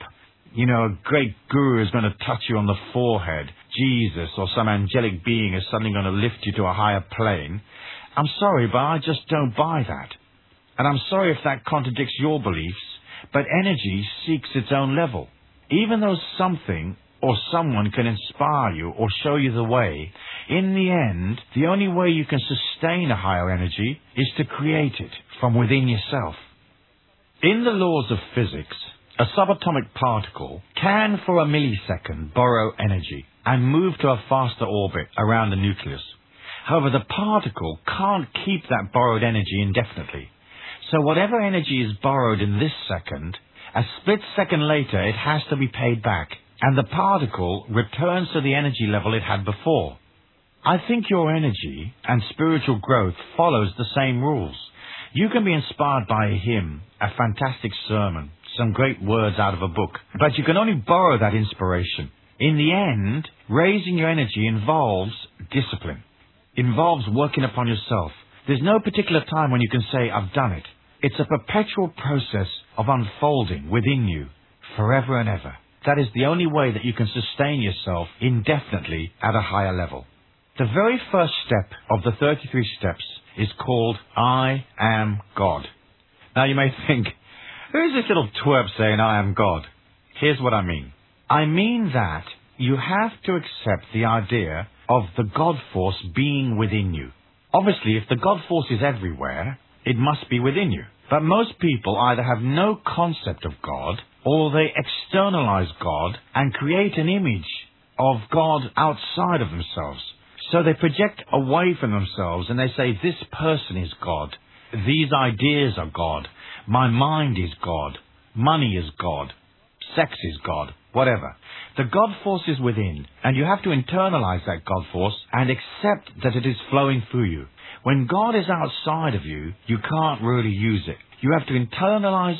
a great guru is going to touch you on the forehead, Jesus or some angelic being is suddenly going to lift you to a higher plane, I'm sorry, but I just don't buy that. And I'm sorry if that contradicts your beliefs, but energy seeks its own level. Even though something or someone can inspire you or show you the way, in the end, the only way you can sustain a higher energy is to create it from within yourself. In the laws of physics, a subatomic particle can for a millisecond borrow energy and move to a faster orbit around the nucleus. However, the particle can't keep that borrowed energy indefinitely. So whatever energy is borrowed in this second, a split second later, it has to be paid back, and the particle returns to the energy level it had before. I think your energy and spiritual growth follows the same rules. You can be inspired by a hymn, a fantastic sermon, some great words out of a book, but you can only borrow that inspiration. In the end, raising your energy involves discipline, involves working upon yourself. There's no particular time when you can say, I've done it. It's a perpetual process of unfolding within you, forever and ever. That is the only way that you can sustain yourself indefinitely at a higher level. The very first step of the 33 steps is called I am God. Now you may think, who's this little twerp saying I am God? Here's what I mean. I mean that you have to accept the idea of the God force being within you. Obviously, if the God force is everywhere, it must be within you. But most people either have no concept of God, or they externalize God and create an image of God outside of themselves. So they project away from themselves and they say, this person is God, these ideas are God, my mind is God, money is God, sex is God, whatever. The God force is within, and you have to internalize that God force and accept that it is flowing through you. When God is outside of you, you can't really use it. You have to internalize it,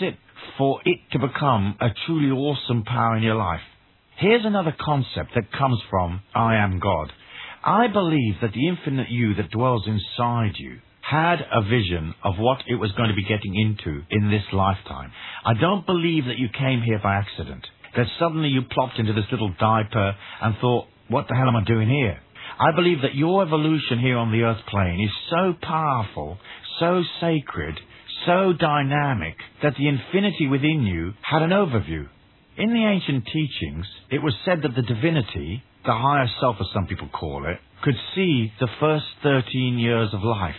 for it to become a truly awesome power in your life. Here's another concept that comes from I Am God. I believe that the infinite you that dwells inside you had a vision of what it was going to be getting into in this lifetime. I don't believe that you came here by accident, that suddenly you plopped into this little diaper and thought, what the hell am I doing here? I believe that your evolution here on the earth plane is so powerful, so sacred, so dynamic, that the infinity within you had an overview. In the ancient teachings, it was said that the divinity, the higher self as some people call it, could see the first 13 years of life.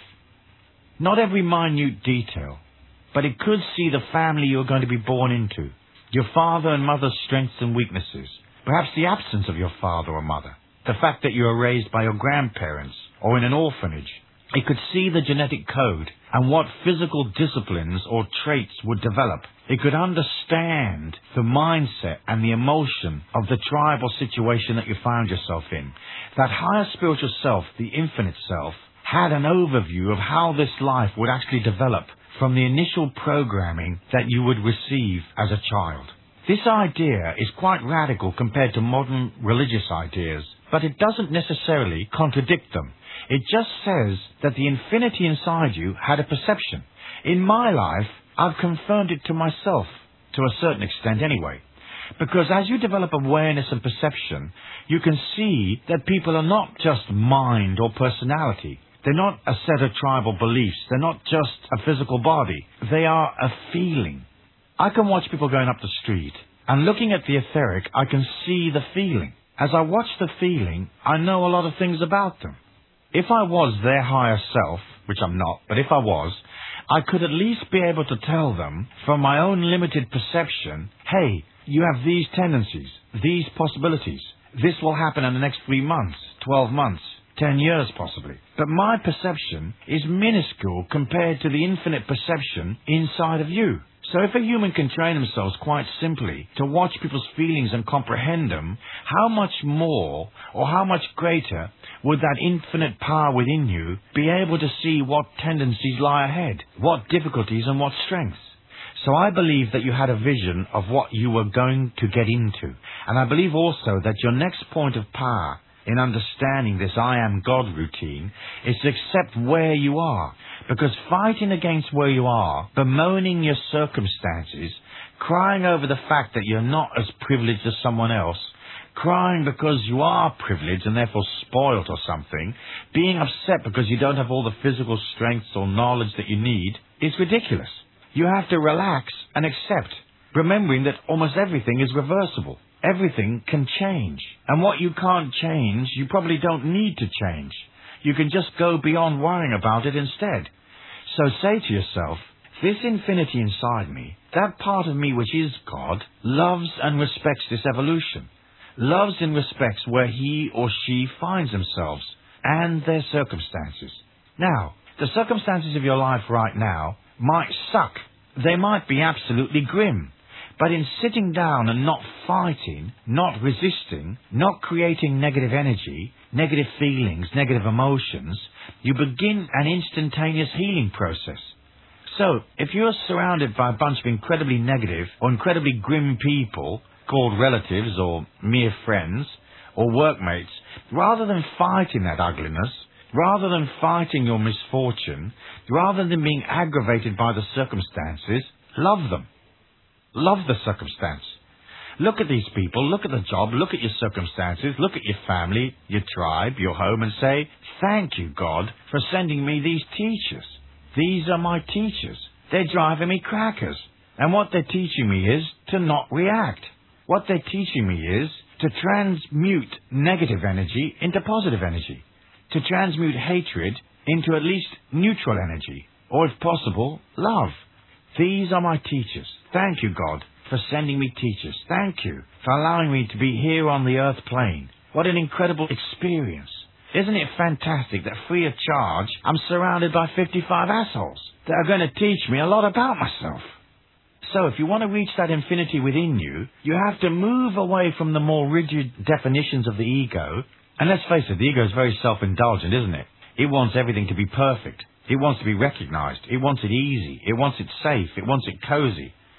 Not every minute detail, but it could see the family you are going to be born into, your father and mother's strengths and weaknesses, perhaps the absence of your father or mother, the fact that you were raised by your grandparents or in an orphanage. It could see the genetic code and what physical disciplines or traits would develop. It could understand the mindset and the emotion of the tribal situation that you found yourself in. That higher spiritual self, the infinite self, had an overview of how this life would actually develop from the initial programming that you would receive as a child. This idea is quite radical compared to modern religious ideas, but it doesn't necessarily contradict them. It just says that the infinity inside you had a perception. In my life, I've confirmed it to myself, to a certain extent anyway. Because as you develop awareness and perception, you can see that people are not just mind or personality. They're not a set of tribal beliefs. They're not just a physical body. They are a feeling. I can watch people going up the street, and looking at the etheric, I can see the feeling. As I watch the feeling, I know a lot of things about them. If I was their higher self, which I'm not, but if I was, I could at least be able to tell them, from my own limited perception, hey, you have these tendencies, these possibilities. This will happen in the next 3 months, 12 months, 10 years possibly. But my perception is minuscule compared to the infinite perception inside of you. So if a human can train themselves quite simply to watch people's feelings and comprehend them, how much more or how much greater would that infinite power within you be able to see what tendencies lie ahead, what difficulties and what strengths? So I believe that you had a vision of what you were going to get into. And I believe also that your next point of power in understanding this I Am God routine is to accept where you are. Because fighting against where you are, bemoaning your circumstances, crying over the fact that you're not as privileged as someone else, crying because you are privileged and therefore spoiled or something, being upset because you don't have all the physical strengths or knowledge that you need, is ridiculous. You have to relax and accept, remembering that almost everything is reversible. Everything can change. And what you can't change, you probably don't need to change. You can just go beyond worrying about it instead. So say to yourself, this infinity inside me, that part of me which is God, loves and respects this evolution. Loves and respects where he or she finds themselves and their circumstances. Now, the circumstances of your life right now might suck. They might be absolutely grim. But in sitting down and not fighting, not resisting, not creating negative energy, negative feelings, negative emotions, you begin an instantaneous healing process. So, if you're surrounded by a bunch of incredibly negative or incredibly grim people, called relatives or mere friends or workmates, rather than fighting that ugliness, rather than fighting your misfortune, rather than being aggravated by the circumstances, love them. Love the circumstance. Look at these people, look at the job, look at your circumstances, look at your family, your tribe, your home, and say, thank you, God, for sending me these teachers. These are my teachers. They're driving me crackers. And what they're teaching me is to not react. What they're teaching me is to transmute negative energy into positive energy. To transmute hatred into at least neutral energy. Or if possible, love. These are my teachers. Thank you, God, for sending me teachers. Thank you for allowing me to be here on the earth plane. What an incredible experience. Isn't it fantastic that free of charge, I'm surrounded by 55 assholes that are going to teach me a lot about myself? So if you want to reach that infinity within you, you have to move away from the more rigid definitions of the ego. And let's face it, the ego is very self-indulgent, isn't it? It wants everything to be perfect. It wants to be recognized. It wants it easy. It wants it safe. It wants it cozy.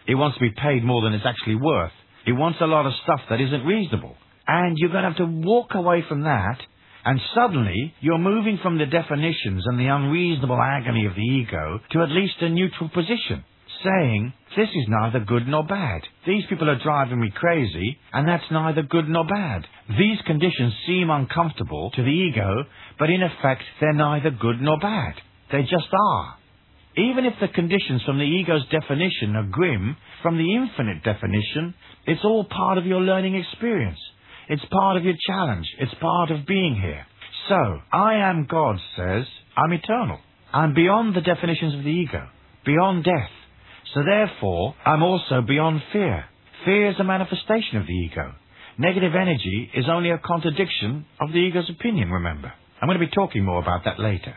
It wants to be paid more than it's actually worth. It wants a lot of stuff that isn't reasonable. And you're going to have to walk away from that, and suddenly you're moving from the definitions and the unreasonable agony of the ego to at least a neutral position, saying, this is neither good nor bad. These people are driving me crazy, and that's neither good nor bad. These conditions seem uncomfortable to the ego, but in effect they're neither good nor bad. They just are. Even if the conditions from the ego's definition are grim, from the infinite definition, it's all part of your learning experience. It's part of your challenge. It's part of being here. So, I am God says, I'm eternal. I'm beyond the definitions of the ego, beyond death. So therefore, I'm also beyond fear. Fear is a manifestation of the ego. Negative energy is only a contradiction of the ego's opinion, remember. I'm going to be talking more about that later.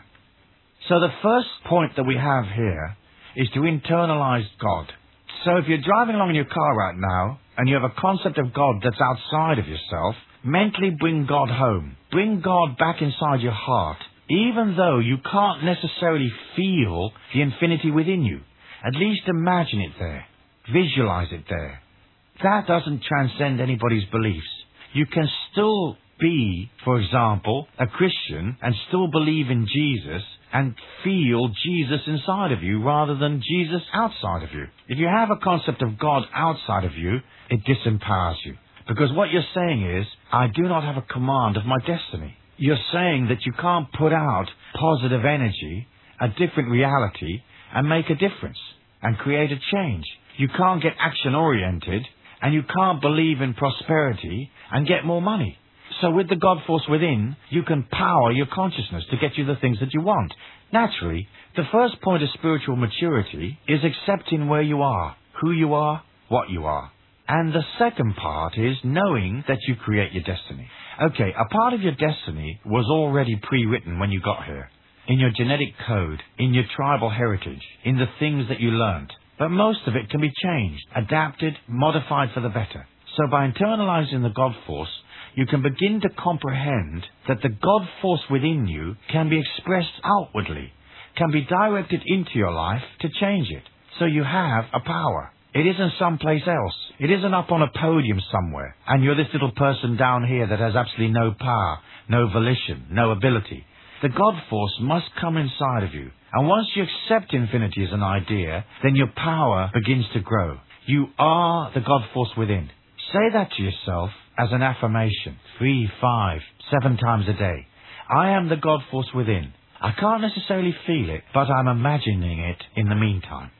So the first point that we have here is to internalize God. So if you're driving along in your car right now, and you have a concept of God that's outside of yourself, mentally bring God home. Bring God back inside your heart, even though you can't necessarily feel the infinity within you. At least imagine it there. Visualize it there. That doesn't transcend anybody's beliefs. You can still be, for example, a Christian and still believe in Jesus and feel Jesus inside of you rather than Jesus outside of you. If you have a concept of God outside of you, it disempowers you. Because what you're saying is, I do not have a command of my destiny. You're saying that you can't put out positive energy, a different reality, and make a difference and create a change. You can't get action-oriented, and you can't believe in prosperity and get more money. So with the God force within, you can power your consciousness to get you the things that you want. Naturally, the first point of spiritual maturity is accepting where you are, who you are, what you are. And the second part is knowing that you create your destiny. Okay, a part of your destiny was already pre-written when you got here. In your genetic code, in your tribal heritage, in the things that you learned. But most of it can be changed, adapted, modified for the better. So by internalizing the God force, you can begin to comprehend that the God force within you can be expressed outwardly, can be directed into your life to change it. So you have a power. It isn't someplace else. It isn't up on a podium somewhere, and you're this little person down here that has absolutely no power, no volition, no ability. The God force must come inside of you. And once you accept infinity as an idea, then your power begins to grow. You are the God force within. Say that to yourself as an affirmation, 3, 5, 7 times a day. I am the God force within. I can't necessarily feel it, but I'm imagining it in the meantime.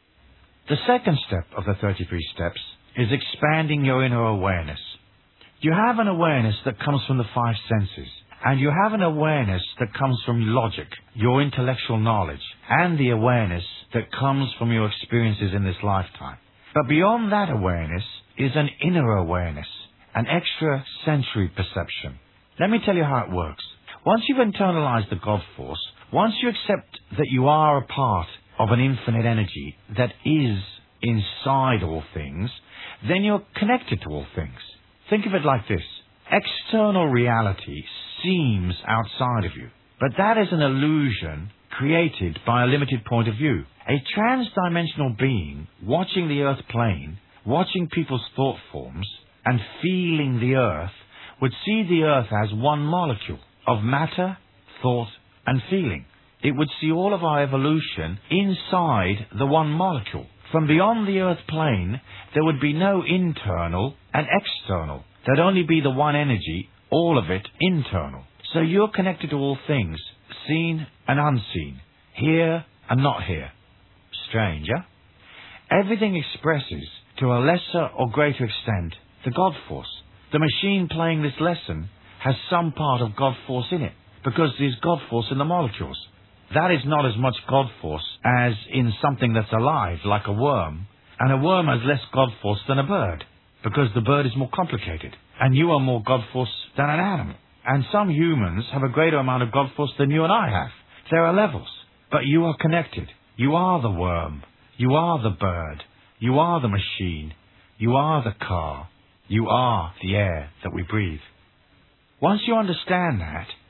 The second step of the 33 steps is expanding your inner awareness. You have an awareness that comes from the 5 senses, and you have an awareness that comes from logic, your intellectual knowledge, and the awareness that comes from your experiences in this lifetime. But beyond that awareness is an inner awareness, an extra-sensory perception. Let me tell you how it works. Once you've internalized the God force, once you accept that you are a part of an infinite energy that is inside all things, then you're connected to all things. Think of it like this. External reality seems outside of you, but that is an illusion created by a limited point of view. A trans-dimensional being watching the earth plane, watching people's thought forms, and feeling the earth would see the earth as one molecule of matter, thought, and feeling. It would see all of our evolution inside the one molecule. From beyond the earth plane, there would be no internal and external. There'd only be the one energy, all of it internal. So you're connected to all things, seen and unseen, here and not here. Strange, huh? Everything expresses, to a lesser or greater extent, the God force. The machine playing this lesson has some part of God force in it, because there's God force in the molecules. That is not as much God force as in something that's alive, like a worm. And a worm has less God force than a bird, because the bird is more complicated. And you are more God force than an animal. And some humans have a greater amount of God force than you and I have. There are levels. But you are connected. You are the worm. You are the bird. You are the machine. You are the car. You are the air that we breathe. Once you understand that,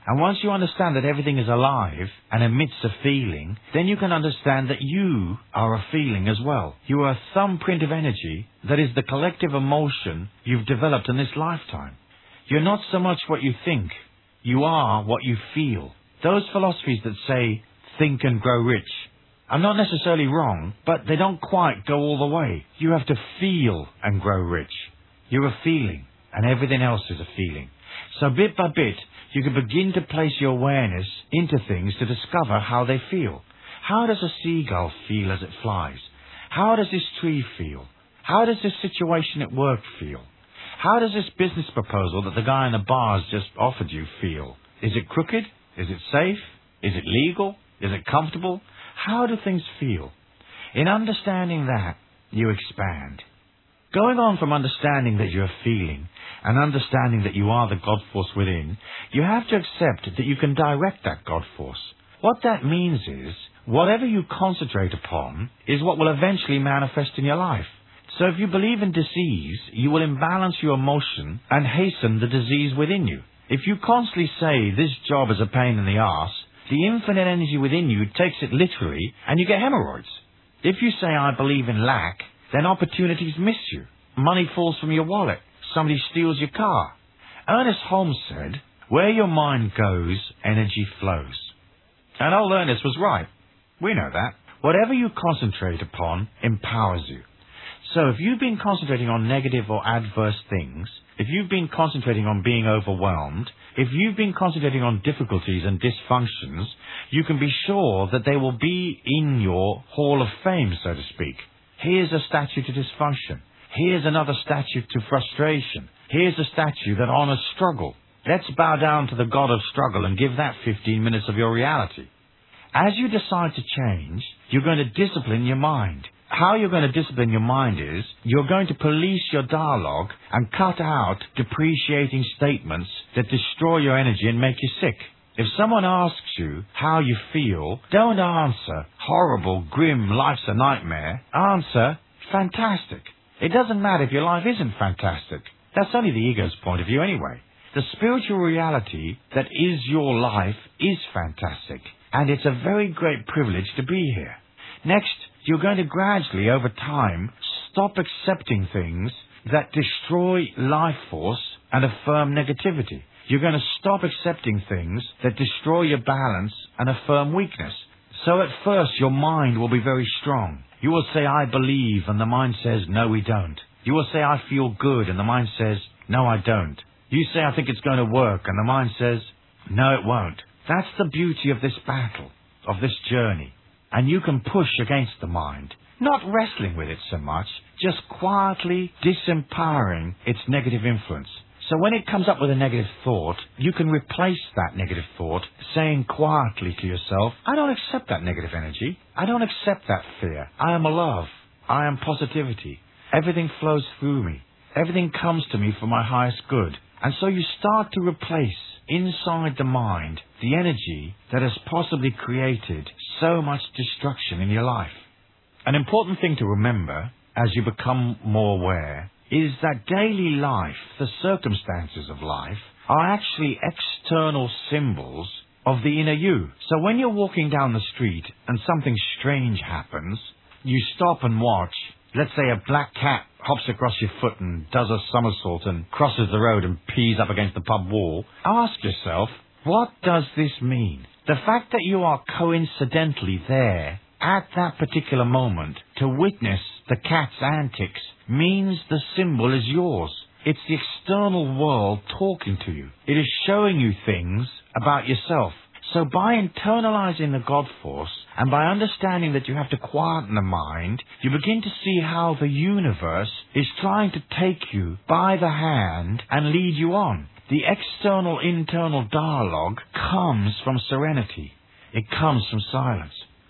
And once you understand that everything is alive and emits a feeling, then you can understand that you are a feeling as well. You are a thumbprint of energy that is the collective emotion you've developed in this lifetime. You're not so much what you think. You are what you feel. Those philosophies that say, think and grow rich, are not necessarily wrong, but they don't quite go all the way. You have to feel and grow rich. You're a feeling, and everything else is a feeling. So bit by bit, you can begin to place your awareness into things to discover how they feel. How does a seagull feel as it flies? How does this tree feel? How does this situation at work feel? How does this business proposal that the guy in the bar's just offered you feel? Is it crooked? Is it safe? Is it legal? Is it comfortable? How do things feel? In understanding that, you expand. Going on from understanding that you're feeling and understanding that you are the God force within, you have to accept that you can direct that God force. What that means is, whatever you concentrate upon is what will eventually manifest in your life. So if you believe in disease, you will imbalance your emotion and hasten the disease within you. If you constantly say, this job is a pain in the arse, the infinite energy within you takes it literally and you get hemorrhoids. If you say, I believe in lack, then opportunities miss you. Money falls from your wallet. Somebody steals your car. Ernest Holmes said, where your mind goes, energy flows. And old Ernest was right. We know that. Whatever you concentrate upon empowers you. So if you've been concentrating on negative or adverse things, if you've been concentrating on being overwhelmed, if you've been concentrating on difficulties and dysfunctions, you can be sure that they will be in your hall of fame, so to speak. Here's a statue to dysfunction. Here's another statue to frustration. Here's a statue that honors struggle. Let's bow down to the god of struggle and give that 15 minutes of your reality. As you decide to change, you're going to discipline your mind. How you're going to discipline your mind is, you're going to police your dialogue and cut out depreciating statements that destroy your energy and make you sick. If someone asks you how you feel, don't answer, horrible, grim, life's a nightmare. Answer, fantastic. It doesn't matter if your life isn't fantastic. That's only the ego's point of view anyway. The spiritual reality that is your life is fantastic, and it's a very great privilege to be here. Next, you're going to gradually, over time, stop accepting things that destroy life force and affirm negativity. You're going to stop accepting things that destroy your balance and affirm weakness. So at first, your mind will be very strong. You will say, I believe, and the mind says, no, we don't. You will say, I feel good, and the mind says, no, I don't. You say, I think it's going to work, and the mind says, no, it won't. That's the beauty of this battle, of this journey. And you can push against the mind, not wrestling with it so much, just quietly disempowering its negative influence. So when it comes up with a negative thought, you can replace that negative thought, saying quietly to yourself, I don't accept that negative energy. I don't accept that fear. I am a love. I am positivity. Everything flows through me. Everything comes to me for my highest good. And so you start to replace inside the mind the energy that has possibly created so much destruction in your life. An important thing to remember as you become more aware is that daily life, the circumstances of life, are actually external symbols of the inner you. So when you're walking down the street and something strange happens, you stop and watch. Let's say a black cat hops across your foot and does a somersault and crosses the road and pees up against the pub wall. Ask yourself, what does this mean? The fact that you are coincidentally there at that particular moment to witness the cat's antics means the symbol is yours. It's the external world talking to you. It is showing you things about yourself. So by internalizing the God force and by understanding that you have to quieten the mind, you begin to see how the universe is trying to take you by the hand and lead you on. The external-internal dialogue comes from serenity. It comes from silence.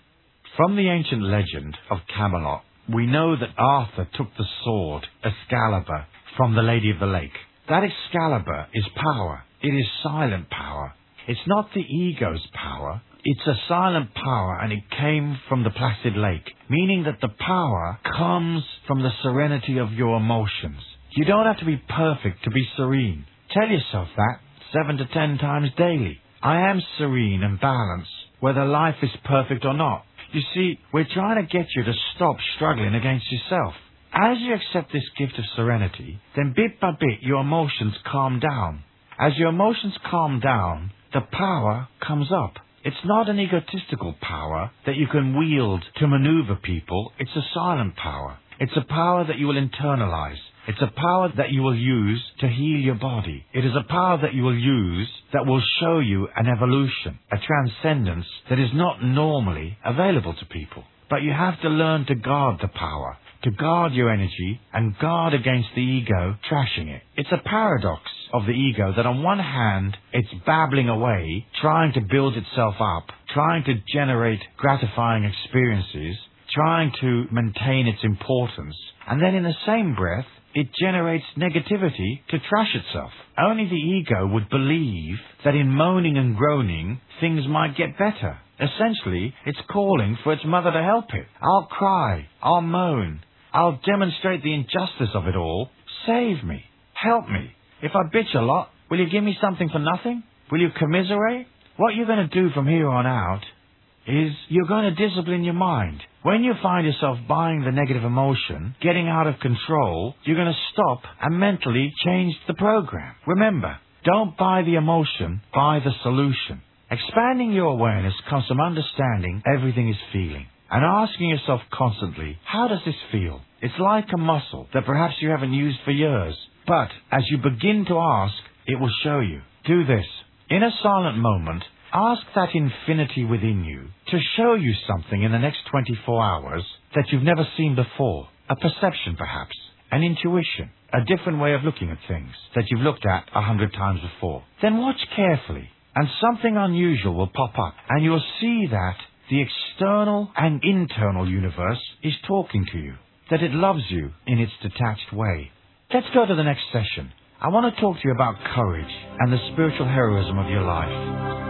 From the ancient legend of Camelot, we know that Arthur took the sword, Excalibur, from the Lady of the Lake. That Excalibur is power. It is silent power. It's not the ego's power. It's a silent power, and it came from the placid lake, meaning that the power comes from the serenity of your emotions. You don't have to be perfect to be serene. Tell yourself that 7 to 10 times daily. I am serene and balanced, whether life is perfect or not. You see, we're trying to get you to stop struggling against yourself. As you accept this gift of serenity, then bit by bit your emotions calm down. As your emotions calm down, the power comes up. It's not an egotistical power that you can wield to maneuver people. It's a silent power. It's a power that you will internalize. It's a power that you will use to heal your body. It is a power that you will use that will show you an evolution, a transcendence that is not normally available to people. But you have to learn to guard the power, to guard your energy and guard against the ego trashing it. It's a paradox of the ego that on one hand, it's babbling away, trying to build itself up, trying to generate gratifying experiences, trying to maintain its importance, and then in the same breath, it generates negativity to trash itself. Only the ego would believe that in moaning and groaning, things might get better. Essentially, it's calling for its mother to help it. I'll cry. I'll moan. I'll demonstrate the injustice of it all. Save me. Help me. If I bitch a lot, will you give me something for nothing? Will you commiserate? What you're going to do from here on out is you're going to discipline your mind. When you find yourself buying the negative emotion, getting out of control, you're going to stop and mentally change the program. Remember, don't buy the emotion, buy the solution. Expanding your awareness comes from understanding everything is feeling and asking yourself constantly, how does this feel? It's like a muscle that perhaps you haven't used for years, but as you begin to ask, it will show you. Do this. In a silent moment, ask that infinity within you to show you something in the next 24 hours that you've never seen before. A perception perhaps, an intuition, a different way of looking at things that you've looked at 100 times before. Then watch carefully, and something unusual will pop up, and you'll see that the external and internal universe is talking to you, that it loves you in its detached way. Let's go to the next session. I want to talk to you about courage and the spiritual heroism of your life.